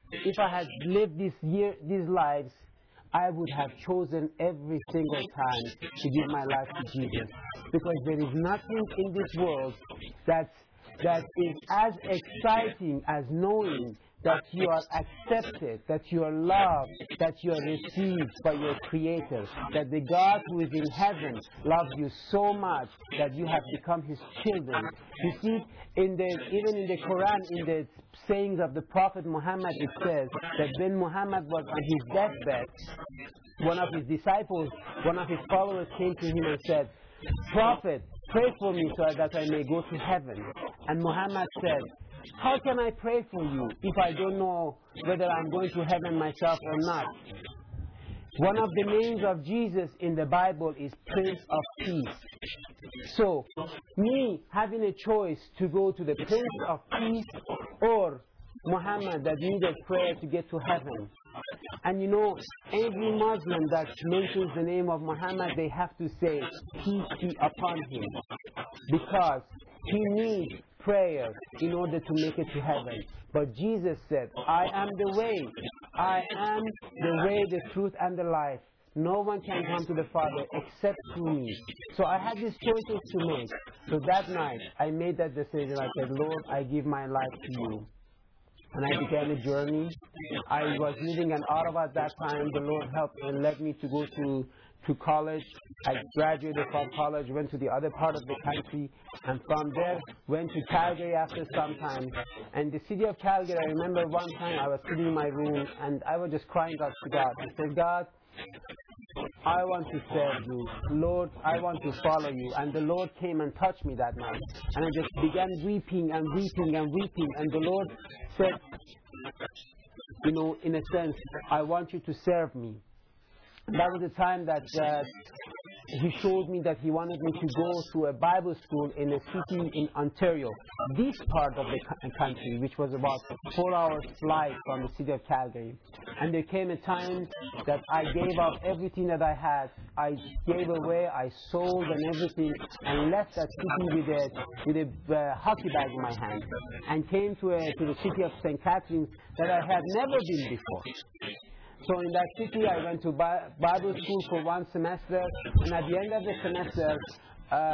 if I had lived this year, these lives, I would have chosen every single time to give my life to Jesus. Because there is nothing in this world that's, that is as exciting as knowing that you are accepted, that you are loved, that you are received by your Creator, that the God who is in heaven loves you so much that you have become His children. You see, in the, even in the Quran, in the sayings of the Prophet Muhammad, it says that when Muhammad was on his deathbed, one of his disciples, one of his followers came to him and said, "Prophet, pray for me so that I may go to heaven." And Muhammad said, "How can I pray for you if I don't know whether I'm going to heaven myself or not?" One of the names of Jesus in the Bible is Prince of Peace. So, me having a choice to go to the Prince of Peace or Muhammad that needed prayer to get to heaven. And you know, every Muslim that mentions the name of Muhammad, they have to say, "Peace be upon him," because he needs prayer in order to make it to heaven. But Jesus said, "I am the way, I am the way, the truth, and the life. No one can come to the Father except through me." So I had these choices to make. So that night, I made that decision. I said, "Lord, I give my life to you." And I began a journey. I was living in Ottawa at that time. The Lord helped and led me to go to, to college. I graduated from college, went to the other part of the country, and from there went to Calgary after some time. And the city of Calgary, I remember one time I was sitting in my room and I was just crying out to God. I said, "God, I want to serve you. Lord, I want to follow you." And the Lord came and touched me that night. And I just began weeping and weeping and weeping. And the Lord said, you know, in a sense, "I want you to serve me." And that was the time that uh, He showed me that He wanted me to go to a Bible school in a city in Ontario, this part of the country, which was about four hours flight from the city of Calgary. And there came a time that I gave up everything that I had. I gave away, I sold and everything, and left that city with a, with a uh, hockey bag in my hand, and came to, a, to the city of Saint Catharines that I had never been before. So in that city, I went to Bible school for one semester, and at the end of the semester, uh,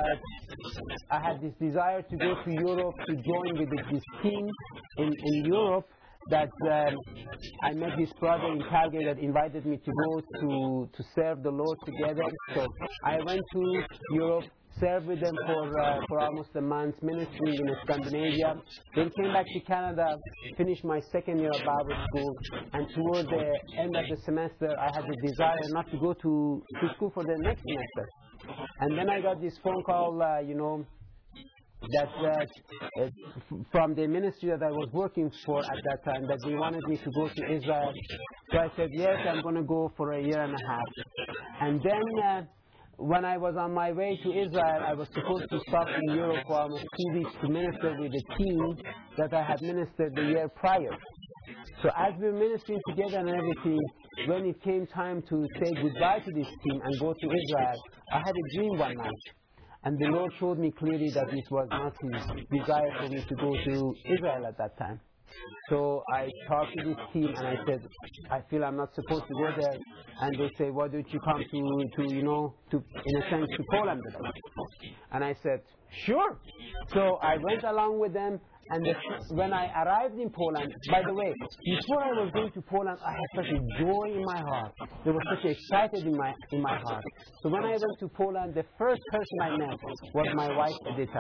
I had this desire to go to Europe to join with this team in, in Europe. That um, I met this brother in Calgary that invited me to go to, to serve the Lord together. So I went to Europe, served with them for uh, for almost a month, ministering in Scandinavia. Then came back to Canada, finished my second year of Bible school, and toward the end of the semester, I had the desire not to go to, to school for the next semester. And then I got this phone call, uh, you know, that uh, uh, from the ministry that I was working for at that time, that they wanted me to go to Israel. So I said, yes, I'm going to go for a year and a half. And then uh, when I was on my way to Israel, I was supposed to stop in Europe for almost two weeks to minister with a team that I had ministered the year prior. So as we were ministering together and everything, when it came time to say goodbye to this team and go to Israel, I had a dream one night. And the Lord showed me clearly that this was not His desire for me to go to Israel at that time. So I talked to this team and I said, I feel I'm not supposed to go there. And they say, why don't you come to, to you know, to, in a sense, to Poland with us? And I said, sure. So I went along with them. And the, when I arrived in Poland, by the way, before I was going to Poland, I had such a joy in my heart. There was such excited in my in my heart. So when I went to Poland, the first person I met was my wife, Edita,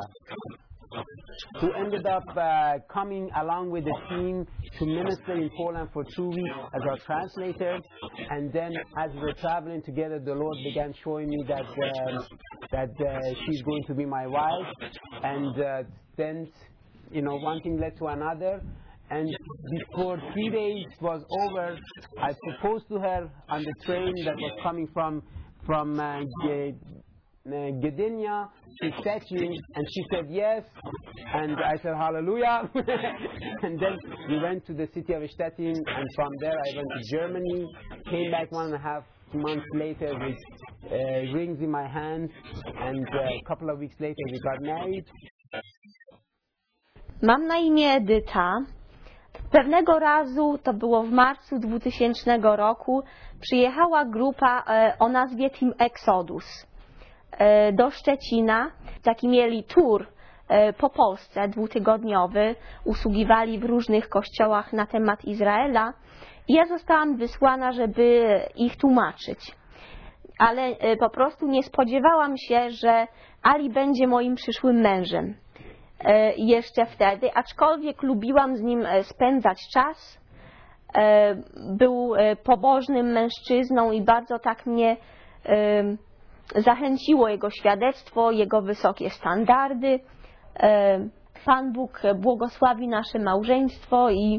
who ended up uh, coming along with the team to minister in Poland for two weeks as our translator. And then as we were traveling together, the Lord began showing me that uh, that uh, she's going to be my wife. And uh, then, you know, one thing led to another, and before three days was over, I proposed to her on the train that was coming from from uh, G- uh, Gdynia to Szczecin, and she said yes, and I said hallelujah. And then we went to the city of Szczecin, and from there I went to Germany, came back one and a half months later with uh, rings in my hand, and uh, a couple of weeks later we got married. Mam na imię Edyta. Pewnego razu, to było w marcu dwutysięcznego roku, przyjechała grupa o nazwie Team Exodus do Szczecina. Taki mieli tour po Polsce dwutygodniowy, usługiwali w różnych kościołach na temat Izraela i ja zostałam wysłana, żeby ich tłumaczyć. Ale po prostu nie spodziewałam się, że Ali będzie moim przyszłym mężem jeszcze wtedy, aczkolwiek lubiłam z nim spędzać czas. Był pobożnym mężczyzną i bardzo tak mnie zachęciło jego świadectwo, jego wysokie standardy. Pan Bóg błogosławi nasze małżeństwo i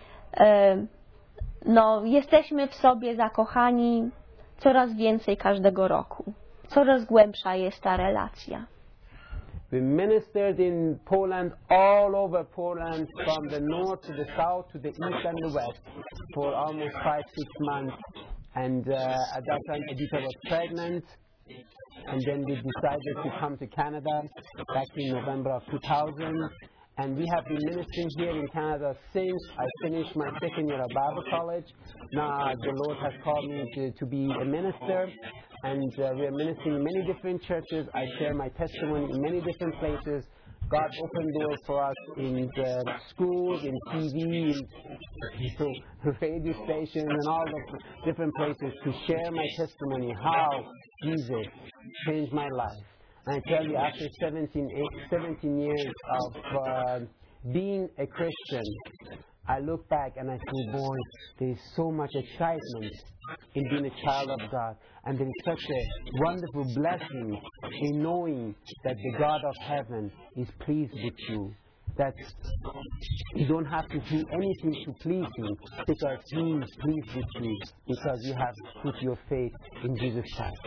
no, jesteśmy w sobie zakochani coraz więcej każdego roku. Coraz głębsza jest ta relacja. We ministered in Poland, all over Poland, from the north to the south to the east and the west, for almost five, six months. And uh, at that time, Edita was pregnant, and then we decided to come to Canada back in November of two thousand. And we have been ministering here in Canada since I finished my second year of Bible college. Now the Lord has called me to, to be a minister, and uh, we are ministering in many different churches. I share my testimony in many different places. God opened doors for us in the schools, in T V, in radio stations, and all the different places to share my testimony, how Jesus changed my life. And I tell you, after seventeen, seventeen years of uh, being a Christian, I look back and I say, boy, there is so much excitement in being a child of God. And there is such a wonderful blessing in knowing that the God of heaven is pleased with you. That you don't have to do anything to please Him, because He is pleased with you, because you have put your faith in Jesus Christ.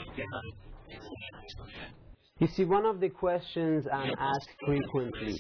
You see, one of the questions I'm asked frequently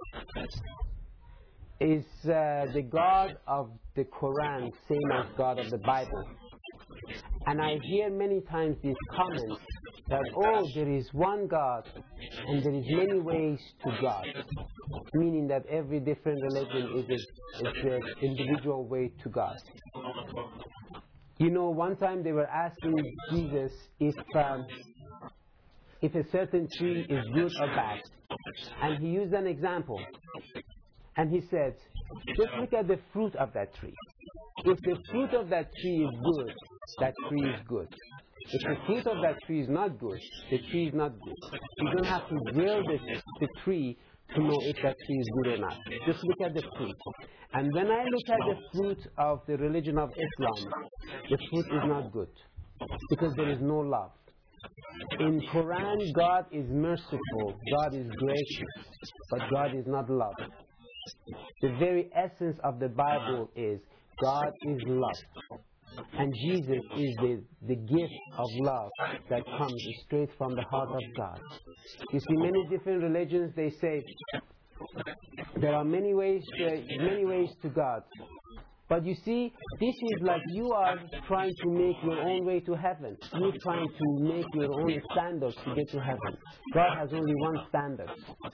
is uh, the God of the Quran same as God of the Bible? And I hear many times these comments that, oh, there is one God and there is many ways to God, meaning that every different religion is an individual way to God. You know, one time they were asking Jesus if um, if a certain tree is good or bad. And He used an example. And He said, just look at the fruit of that tree. If the fruit of that tree is good, that tree is good. If the fruit of that tree is not good, the tree is not good. You don't have to drill the, the tree to know if that tree is good or not. Just look at the fruit. And when I look at the fruit of the religion of Islam, the fruit is not good, because there is no love. In Quran, God is merciful, God is gracious, but God is not love. The very essence of the Bible is God is love. And Jesus is the, the gift of love that comes straight from the heart of God. You see, many different religions, they say there are many ways to, many ways to God. But you see, this is like you are trying to make your own way to heaven. You're trying to make your own standards to get to heaven. God has only one standard.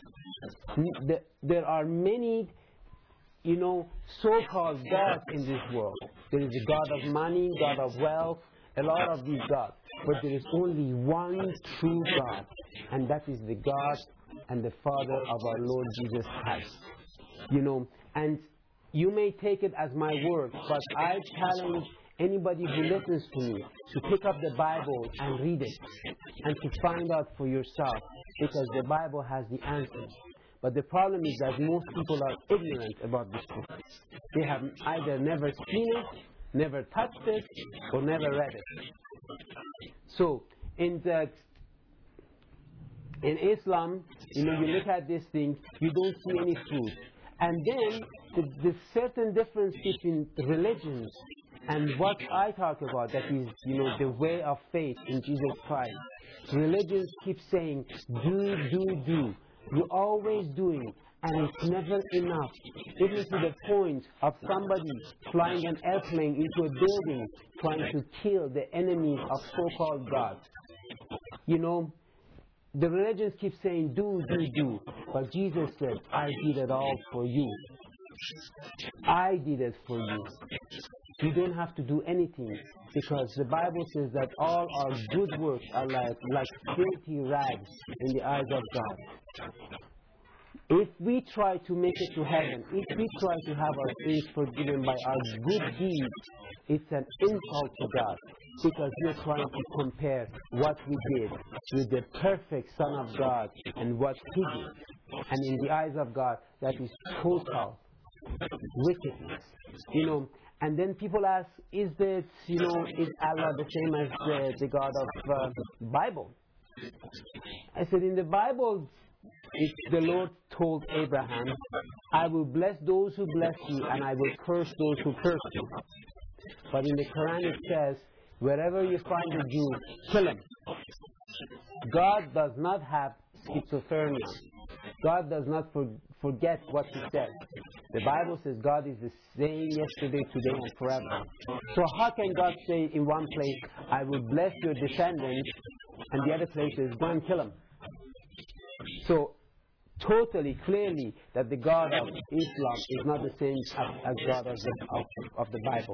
There are many, you know, so-called gods in this world. There is a God of money, God of wealth, a lot of these gods. But there is only one true God, and that is the God and the Father of our Lord Jesus Christ. You know, and you may take it as my word, but I challenge anybody who listens to me to pick up the Bible and read it and to find out for yourself, because the Bible has the answers. But the problem is that most people are ignorant about this book. They have either never seen it, never touched it, or never read it. So, in the in Islam, you know, you look at this thing, you don't see any fruit. And then, the, the certain difference between religions and what I talk about, that is, you know, the way of faith in Jesus Christ. Religions keep saying, do, do, do. You're always doing, and it's never enough. Even to the point of somebody flying an airplane into a building trying to kill the enemies of so-called gods. You know, the religions keep saying, do, do, do. But Jesus said, I did it all for you. I did it for you. You don't have to do anything, because the Bible says that all our good works are like, like filthy rags in the eyes of God. If we try to make it to heaven, if we try to have our sins forgiven by our good deeds, it's an insult to God, because we're trying to compare what we did with the perfect Son of God and what He did. And in the eyes of God, that is total wickedness. You know, and then people ask, is this, you know, is Allah the same as the, the God of uh, Bible? I said, in the Bible, if the Lord told Abraham, I will bless those who bless you and I will curse those who curse you. But in the Quran it says, wherever you find a Jew, kill him. God does not have schizophrenia. God does not for, forget what He said. The Bible says God is the same yesterday, today, and forever. So how can God say in one place, I will bless your descendants, and the other place is, go and kill him? So, totally, clearly, that the God of Islam is not the same as, as God of the, of, of the Bible.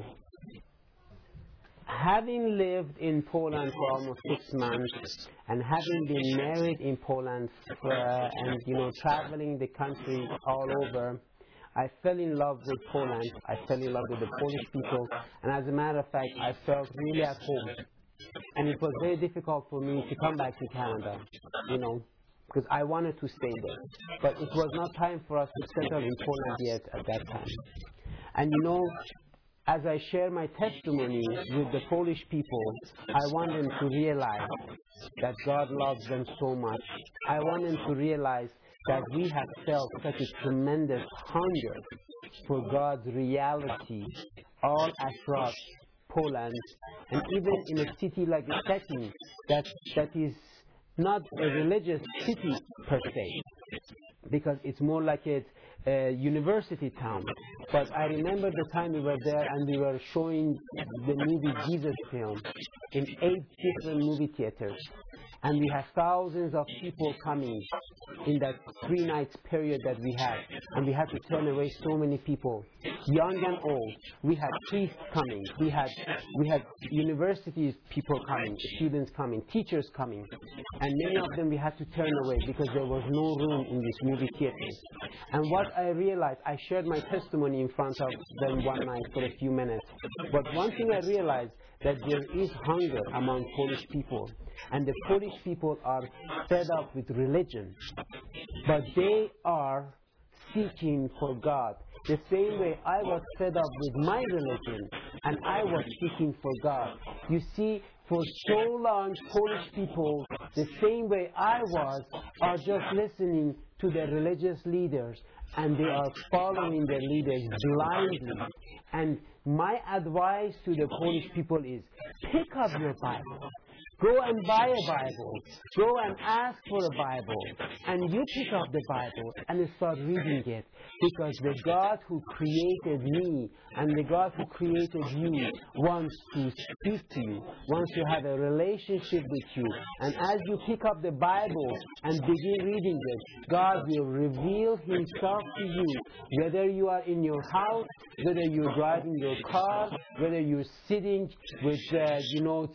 Having lived in Poland for almost six months, and having been married in Poland, for, uh, and you know, traveling the country all over, I fell in love with Poland. I fell in love with the Polish people, and as a matter of fact, I felt really at home. And it was very difficult for me to come back to Canada, you know, because I wanted to stay there. But it was not time for us to settle in Poland yet at that time. And you know, as I share my testimony with the Polish people, I want them to realize that God loves them so much. I want them to realize that we have felt such a tremendous hunger for God's reality all across Poland, and even in a city like Szczecin, that, that is not a religious city per se, because it's more like a, a university town. But I remember the time we were there and we were showing the movie Jesus film in eight different movie theaters. And we had thousands of people coming in that three nights period that we had. And we had to turn away so many people, young and old. We had priests coming. We had, we had universities people coming, students coming, teachers coming. And many of them we had to turn away because there was no room in these movie theaters. And what I realized, I shared my testimony in front of them one night for a few minutes. But one thing I realized, that there is hunger among Polish people. And the Polish people are fed up with religion. But they are seeking for God. The same way I was fed up with my religion and I was seeking for God. You see, for so long, Polish people, the same way I was, are just listening to their religious leaders, and they are following their leaders blindly. And my advice to the Polish people is, pick up your Bible. Go and buy a Bible. Go and ask for a Bible. And you pick up the Bible and start reading it. Because the God who created me and the God who created you wants to speak to you, wants to have a relationship with you. And as you pick up the Bible and begin reading it, God will reveal Himself to you. Whether you are in your house, whether you're driving your car, whether you're sitting with, uh, you know,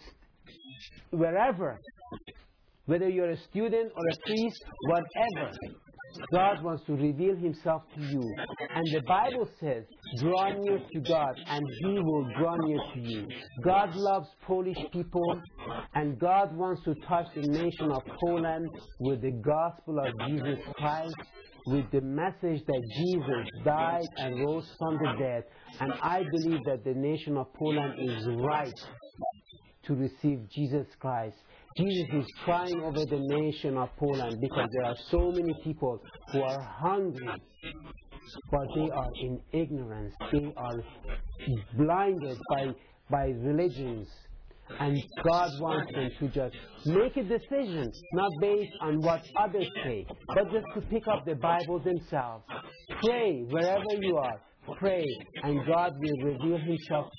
wherever, whether you're a student or a priest, whatever, God wants to reveal Himself to you. And the Bible says, draw near to God and He will draw near to you. God loves Polish people, and God wants to touch the nation of Poland with the gospel of Jesus Christ, with the message that Jesus died and rose from the dead. And I believe that the nation of Poland is right to receive Jesus Christ. Jesus is crying over the nation of Poland because there are so many people who are hungry, but they are in ignorance. They are blinded by, by religions. And God wants them to just make a decision, not based on what others say, but just to pick up the Bible themselves. Pray wherever you are. Pray, and God will reveal Himself to you.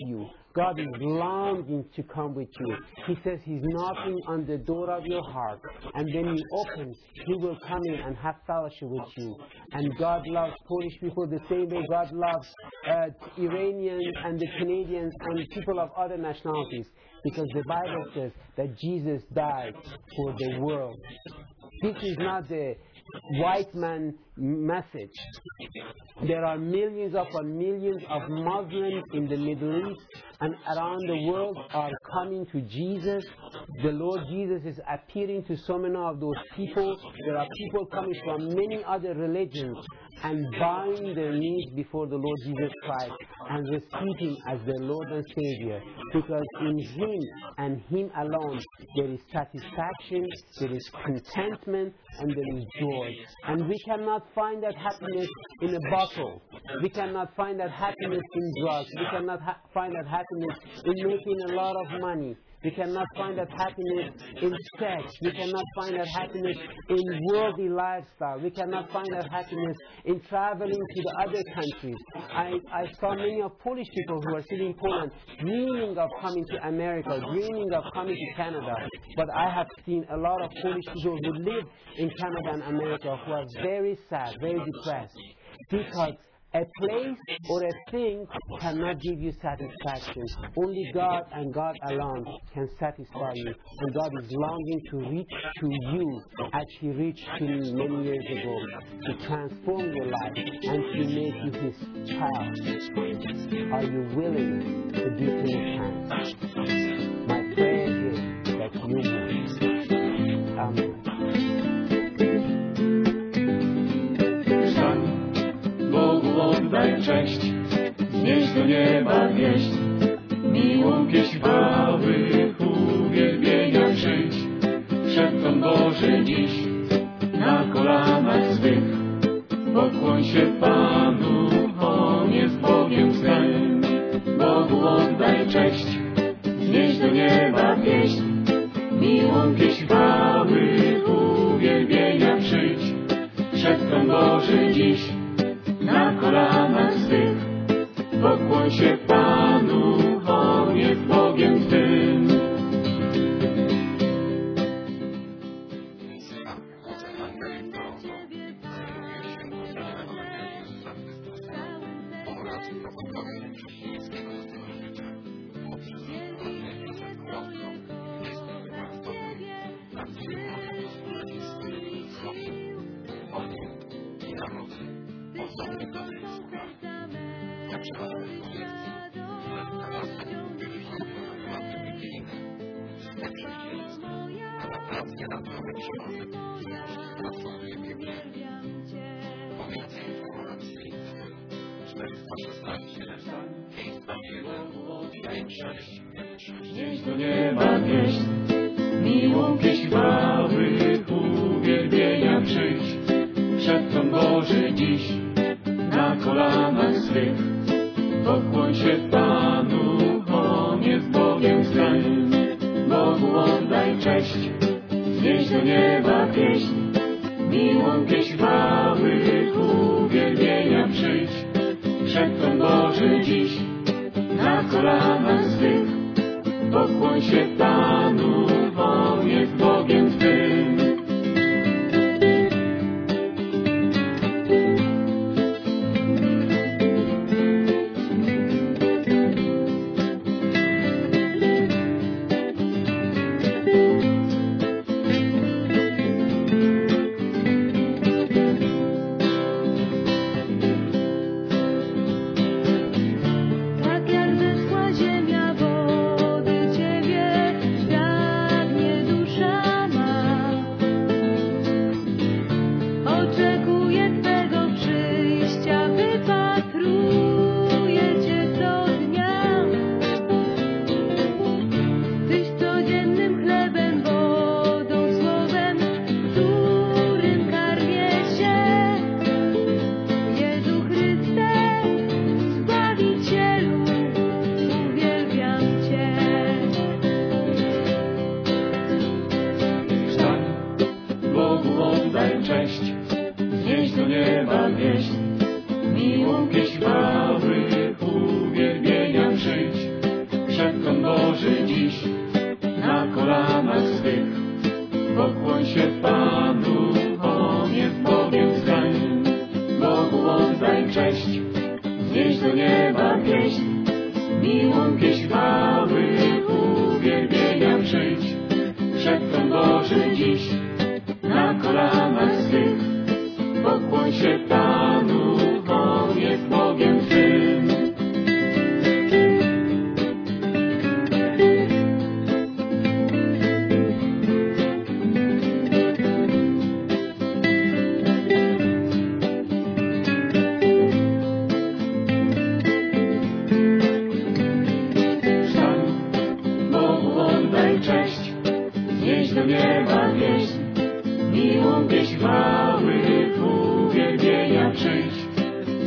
God is longing to come with you. He says He's knocking on the door of your heart, and when you open, He will come in and have fellowship with you. And God loves Polish people the same way God loves uh, Iranians and the Canadians and people of other nationalities, because the Bible says that Jesus died for the world. This is not the white man message. There are millions upon millions of Muslims in the Middle East and around the world are coming to Jesus. The Lord Jesus is appearing to so many of those people. There are people coming from many other religions and bowing their knees before the Lord Jesus Christ and receive Him as their Lord and Savior, because in Him and Him alone there is satisfaction, there is contentment, and there is joy. And we cannot find that happiness in a bottle. We cannot find that happiness in drugs. We cannot ha- find that happiness in making a lot of money. We cannot find that happiness in sex. We cannot find that happiness in worldly lifestyle. We cannot find that happiness in traveling to the other countries. I, I saw many of Polish people who are sitting in Poland dreaming of coming to America, dreaming of coming to Canada. But I have seen a lot of Polish people who live in Canada and America who are very sad, very depressed, because a place or a thing cannot give you satisfaction. Only God and God alone can satisfy you. And God is longing to reach to you as He reached to me many years ago, to transform your life and to make you His child. Are you willing to give Him a chance? My prayer is that you will. Amen. Oddaj cześć, znieś do nieba wieść, miłą pieśń chwały, uwielbienia przyjdź. Przed Tron Boży dziś, na kolanach swych, pokłoń się Panu, On jest Bogiem Twym. Bogu oddaj cześć, znieś do nieba wieść, miłą pieśń chwały, uwielbienia przyjdź. Przed Tron Boży dziś, na kolanach swych, pokłoń się Panu, On jest Bogiem Twym. Znieś do nieba wieść, miłą pieśń chwały, uwielbienia przyjdź. Przed Tron Boży dziś, na kolanach swych, pokłoń się Panu, On jest Bogiem Twym. Bogu oddaj cześć, znieś do nieba pieśń, miłą pieśń chwały, uwielbienia przyjdź. Przed Tron Boży dziś, na kolanach swych, pokłoń się Panu, On jest Bogiem Twym.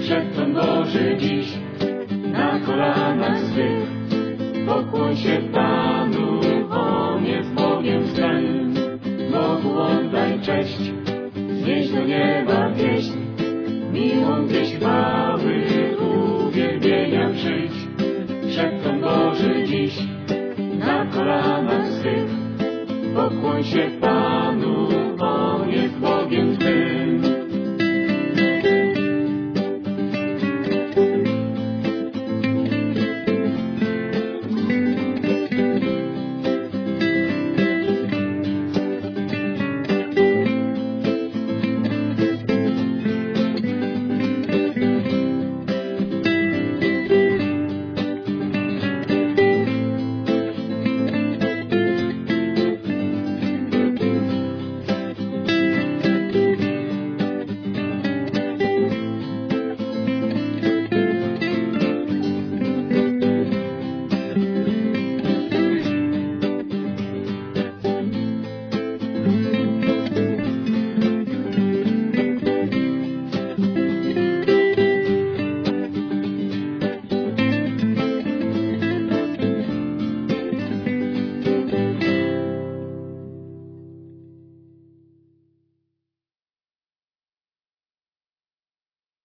przed tron Boży dziś, na kolanach swych. Pokłoń się Panu, On jest Bogiem Twym. Bogu oddaj cześć, znieś do nieba pieśń, miłą pieśń chwały, uwielbienia przyjdź. Przed tron Boży dziś, na kolanach swych. Pokłoń się Panu,